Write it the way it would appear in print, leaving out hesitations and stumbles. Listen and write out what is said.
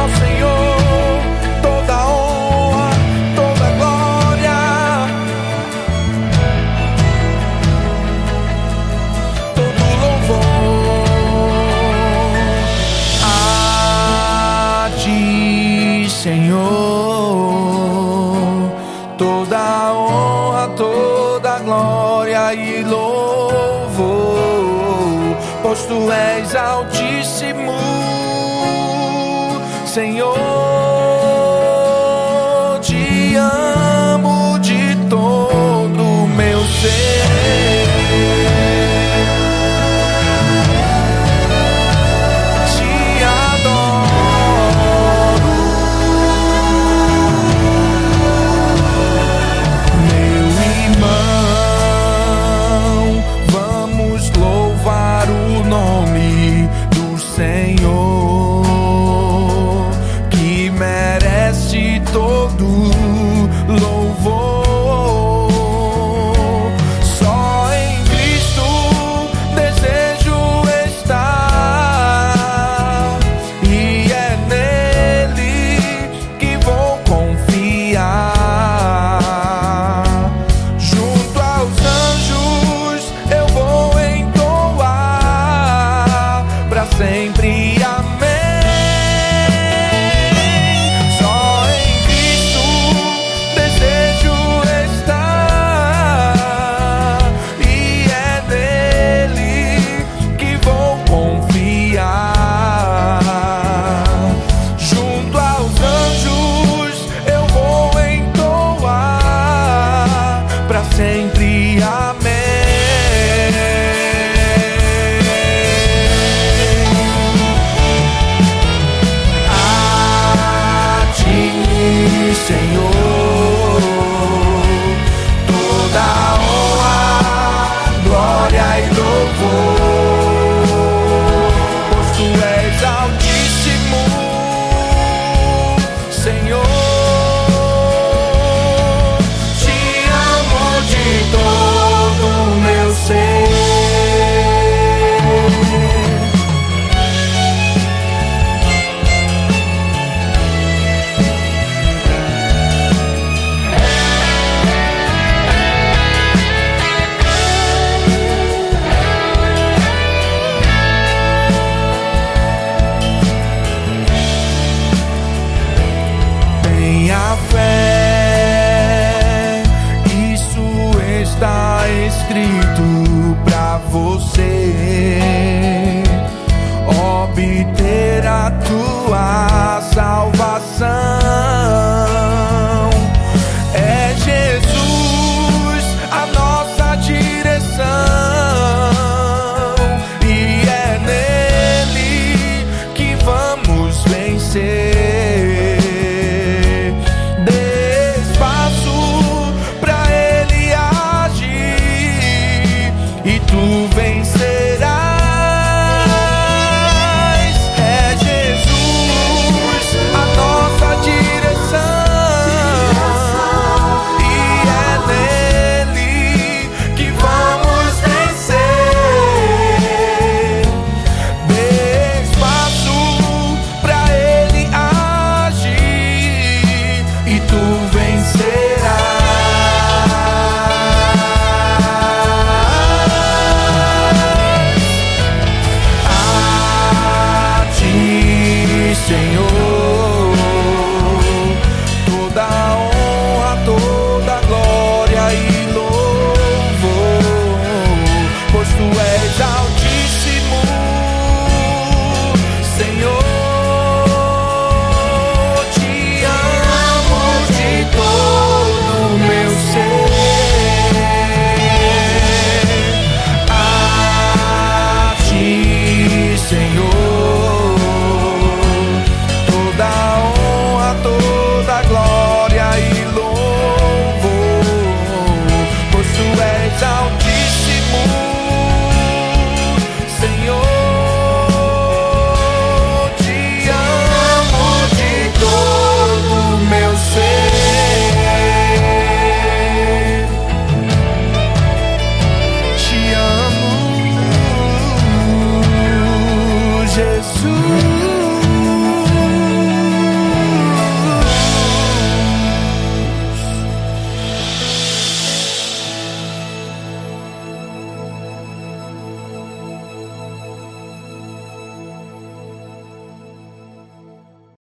Senhor toda honra, toda glória, todo louvor a Ti, Senhor. Toda honra, toda glória e louvor, pois Tu és altíssimo, Senhor. Te amo de todo o meu ser. Senhor, que merece todo louvor. Só em Cristo desejo estar, e é nele que vou confiar. Junto aos anjos eu vou entoar pra sempre. Sempre, amém. A Ti, Senhor, toda honra, glória e louvor, pois Tu és altíssimo, Senhor. Tenha fé, isso está escrito pra você obter a tua salvação. É Jesus a nossa direção, e é nele que vamos vencer. Tu vencerás. É Jesus a nossa direção, e é nele que vamos vencer. Dê espaço pra Ele agir, e tu vencerás. Senhor.